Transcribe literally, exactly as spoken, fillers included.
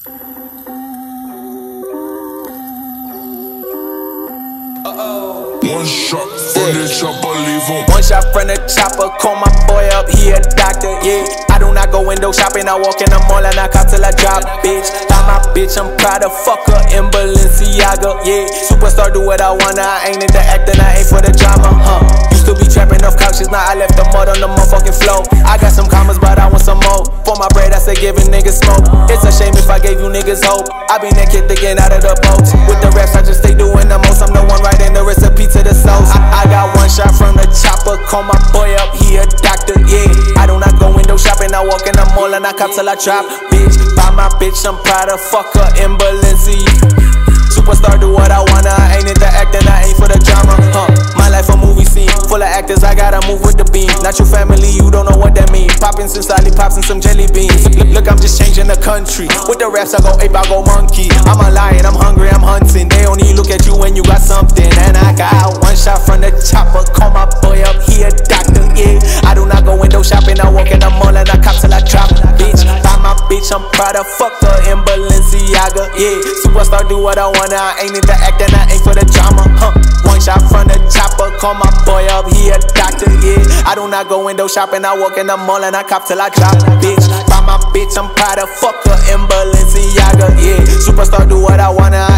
One shot from the chopper, leave him. One shot from the chopper, call my boy up, he a doctor, yeah. I do not go window shopping, I walk in the mall and I cop till I drop, bitch. I'm my bitch, I'm proud of fuck her in Balenciaga, yeah. Superstar, do what I wanna, I ain't into acting, I ain't for the drama, huh. Used to be trapping off couches, now I left the mud on the motherfucking floor. I got some commas, but I want some more. For my bread, I say giving niggas smoke. It's a shame if I gave you niggas hope. I be naked thinking out of the boats. With the raps, I just stay doing the most. I'm the one writing the recipe to the sauce. I, I got one shot from the chopper, call my boy up, he a doctor, yeah. I do not go window shopping, I walk in the mall and I cop till I drop, bitch. Buy my bitch, I'm proud of fuck her in Balenciaga. Superstar, do what I wanna, I ain't into acting, I ain't for the drama, huh. My life a movie scene, full of actors, I gotta move with the beam. Not your family, you don't know what that mean. Poppin' some lollipops and some jelly beans. Look, look, I'm just changing the country. With the raps, I go ape, I go monkey. I'm a lion, I'm hungry, I'm hunting. They only look at you when you got something. And I got one shot from the chopper, call my boy up, he a doctor, yeah. I do not go window shopping, I walk in the mall and I cop till I drop, bitch. Buy my bitch, I'm proud of fuck her in Balenciaga, yeah. Superstar, do what I wanna, I ain't into acting, I ain't for the drama, huh. One shot from the chopper, call my boy up, he a doctor, yeah. I do not go window shopping, I walk in the mall and I cop till I drop, bitch. Buy my bitch, I'm proud of fuck her in Balenciaga, yeah. Superstar, do what I wanna,